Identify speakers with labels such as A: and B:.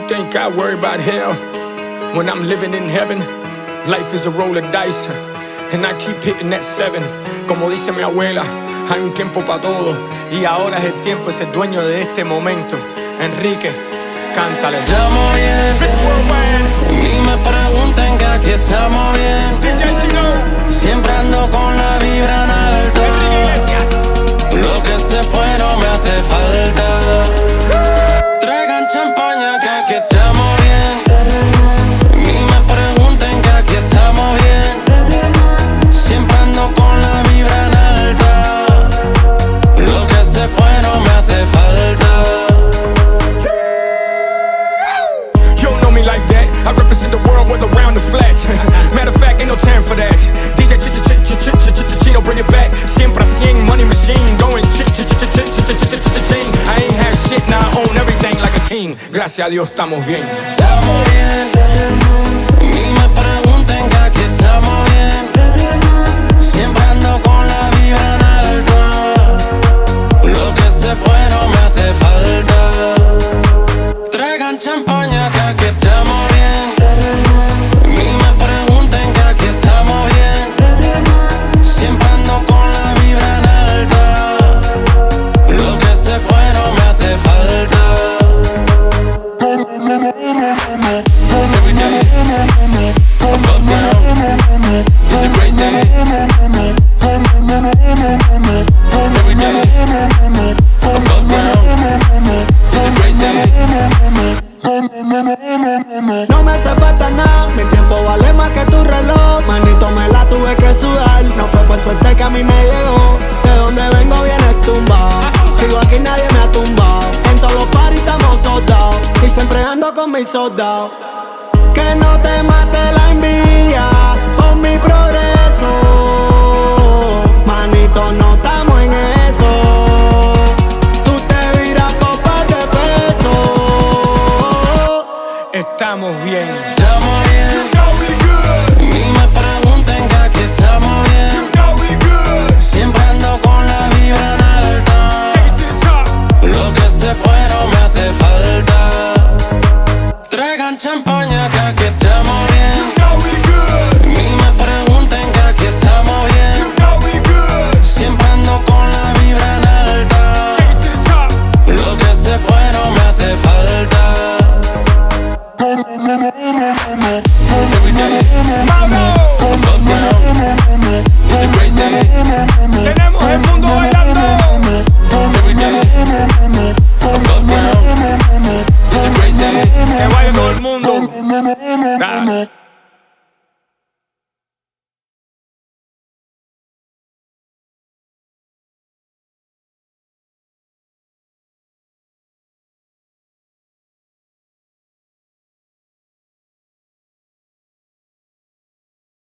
A: think I worry about hell when I'm living in heaven? Life is a roll of dice, and I keep hitting that 7. Como dice mi abuela, hay un tiempo para todo, y ahora es el tiempo, es el dueño de este momento. Enrique, cántale.
B: Estamos bien, ni me pregunten que aquí estamos bien. Siempre ando con la vibra en alto. Lo que se fue no me hace falta. Traigan champaña que aquí estamos bien. Ni me pregunten que aquí estamos bien. Siempre ando con la vibra en alta. Lo que se fue no me hace falta.
A: You don't know me like that. I represent the world with around the flash. Matter of fact, ain't no time for that. DJ Chino, bring it back. Siempre a 100, money machine. Going ching. I ain't had shit, now I own everything like a king. Gracias a Dios estamos bien.
B: Estamos bien. Ni me pregunten que aquí estamos bien. Siempre ando con la vibra en alto. Lo que se fue no me hace falta. Traigan champaña que aquí estamos bien. Ni me pregunten que aquí estamos bien. Siempre ando con la vibra en alta. Lo que se fue no me hace falta. Every day, above ground, it's a great day. Every day, above ground, it's a great day.
C: No me hace falta nada, mi tiempo vale más que tu reloj. Manito, me la tuve que sudar, no fue por suerte que a mí me llegó. De donde vengo viene tumbado, sigo aquí nadie me ha tumbado. En todos los parties estamos soldados, y siempre ando con mis soldados. Que no te mate la envidia por mi progreso. Manito, no estamos en eso. Tú te viras por par de pesos.
A: Estamos bien.
B: Estamos bien.
A: You know we good.
B: Ni me pregunten que aquí estamos bien.
A: You know we good.
B: Siempre ando con la vibra en alta.
A: Take it to the top.
B: Lo que se fue no me hace falta. Traigan champaña que aquí estamos bien.
A: You know we good.
B: Ni me pregunten que aquí estamos bien.
A: You know we good.
B: Siempre ando con la vibra en alta.
A: Take it to the top.
B: Lo que se fue no me hace falta. Every day,
A: Mauro,
B: above ground, it's a great day.
A: tenemos el mundo bailando.
B: Every day, above ground, it's a great day.
A: Que baile todo el mundo.